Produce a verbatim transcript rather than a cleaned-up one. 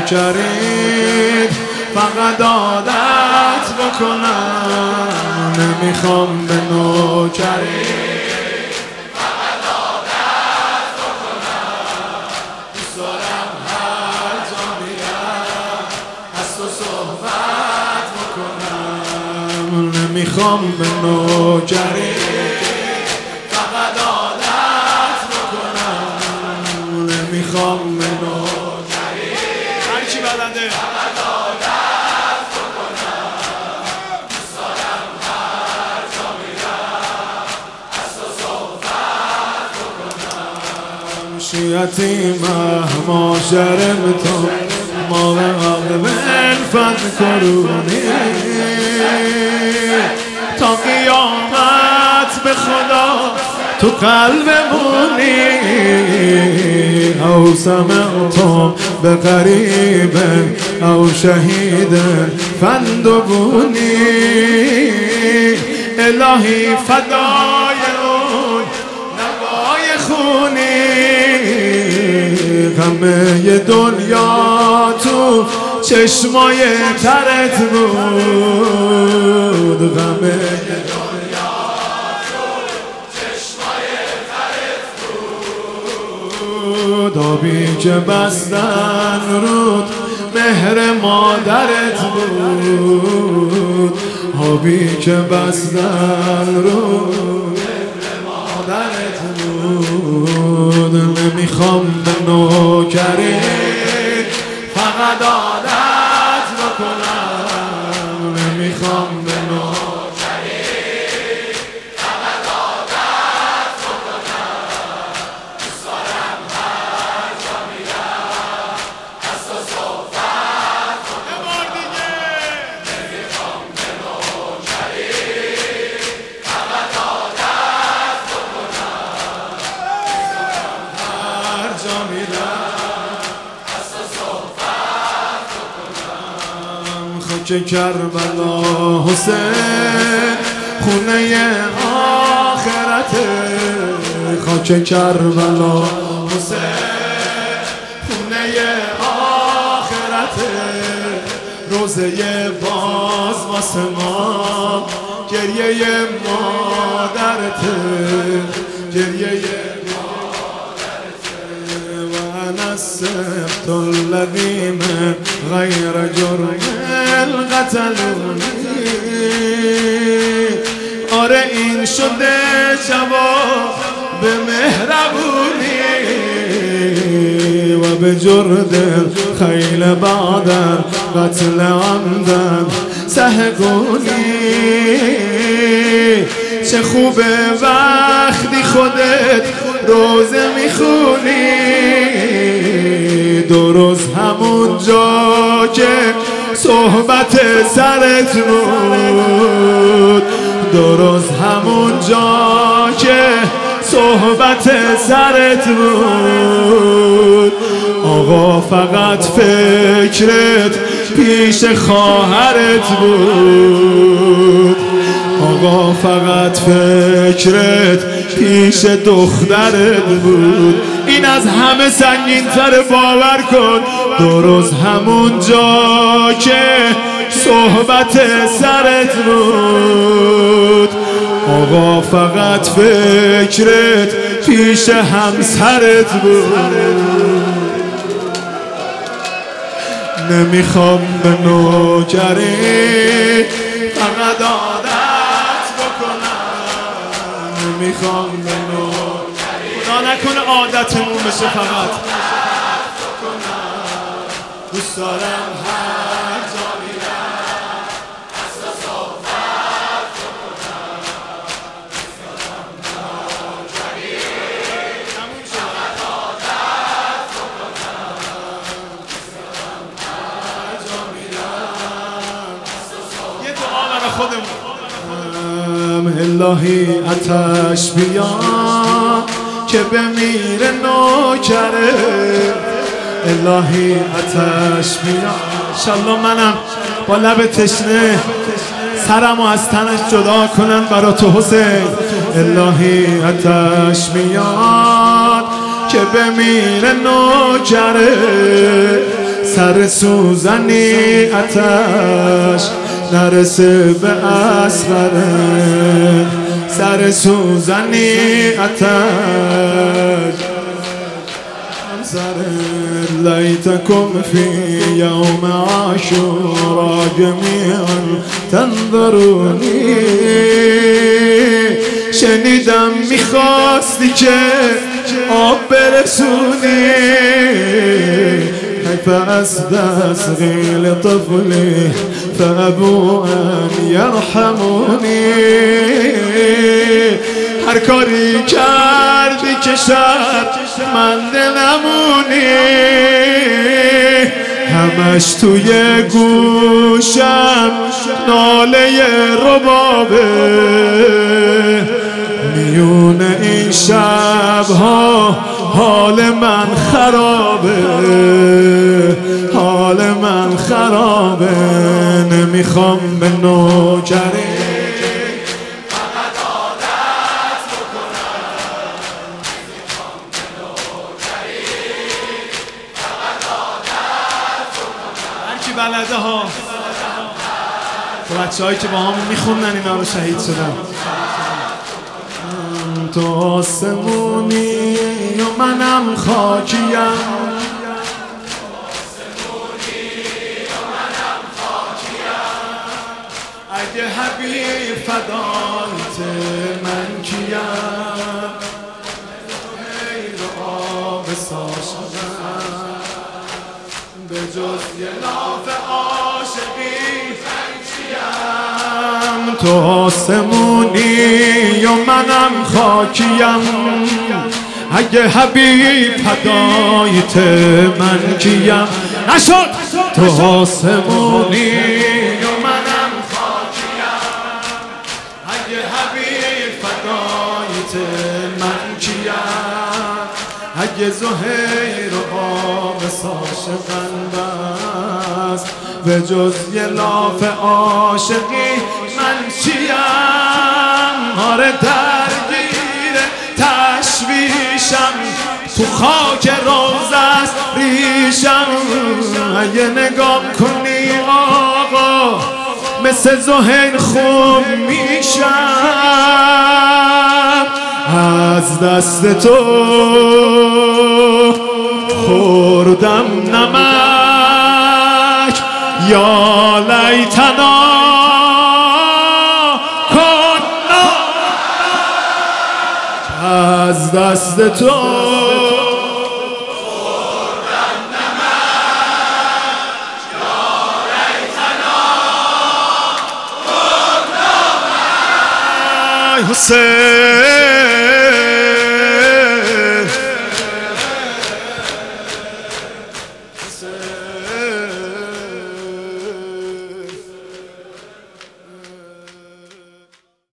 نوکرید فقط عادت بکنم نمیخوام به نوکرید فقط عادت بکنم دوست دارم هر جا میرم از تو صحبت بکنم نمیخوام به نوکرید فقط عادت بکنم نمیخوام به نوکرید هر چی بلده فقط عادت بکنم دوست دارم هر جا میرم از تو صحبت بکنم شیعتی مهما شرمتم ما به قلب الفت کرونی تا قیامت به خدا تو قلبمونی او سمعتم به قریب او شهید فندبونی الهی فدای اون نوای خونی همه دنیا تو چشمای ترت بود غمه دنیا تو چشمای ترت بود آبی که بستن رود مهر مادرت بود آبی که بستن رود مهر مادرت بود نمیخوام به نوکرید فقط عادت بکنم نمیخوام به نوکرید فقط عادت بکنم دوست دارم هر جا میرم از تو صحبت بکنم نمیخوام به نوکرید فقط عادت بکنم دوست دارم هر جا میرم که کربلا حسین خونه آخرته خاک کربلا حسین خونه آخرته روزه باز واسه ما گریه مادرته گریه مادرته و انا السبت الذی من غیر جرم قتلونی آره این شده جواب به مهربونی و به جرد خیل بعدن قتل عمدن سهگونی چه خوبه وقتی خودت روزه میخونی دو روز همون جا که صحبت سرت بود دو روز همون جا که صحبت سرت بود آقا فقط فکرت پیش خواهرت بود آقا فقط فکرت پیش دخترت بود این از همه سنگین تر باور کن دو روز همون جا که صحبت سرت بود آقا فقط فکرت پیش همسرت بود نمیخوام به نوکری فقط عادت بکنم نمیخوام به نوکری خدا نکنه عادتمون بشه فقط دوست دارم هر جا میرم از تو صحبت بکنم دوست دارم نوکری فقط عادت بکنم دوست دارم هر جا میرم از تو صحبت یه دعا برای خودمون الهی آتش بیان که بمیره نوکره الهی آتش بیان انشالله منم با لب تشنه سرمو از تنش جدا کنن برا تو حسین الهی آتش بیان که بمیره نوکره سر سوزنی آتش نرسه به اصغره، سر سوزنی آتش ليتكم في يوم عاشوراء جميعا تنظروني. شنیدم میخواستی که آب برسونی، حیف از دست غیل طفلی فابو ان یرحمونی. هر کاری کردی که شد من دلمونی، همش توی گوشم ناله ربابه. میون این شبها حال من خرابه، حال من خرابه. نمیخوام به نوکری بلده ها بچه هایی که با هم میخوندن اینا رو شهید شدن. تو آسمونی و منم خاکیم، اگه حبیب فدایت من کیم، غیر آب ساشدم به جز یه لاف عاشقی چیم. تو آسمونی و منم خاکیم، اگه حبیب فدایت من کیم. نشد تو آسمونی و منم خاکیم، اگه حبیب فدایت من کیم. اگه زهیر و آب عاشقن بس به جز یه لاف عاشقی من چیم. آره درگیر تشویشم، تو خاک روزه است ریشم. اگه نگاه کنی آقا مثل زهیر خوب میشم. از دست تو خوردم نمک، یا لیتنا کنا. از دست تو خوردم نمک، یا لیتنا کنا. حسین Say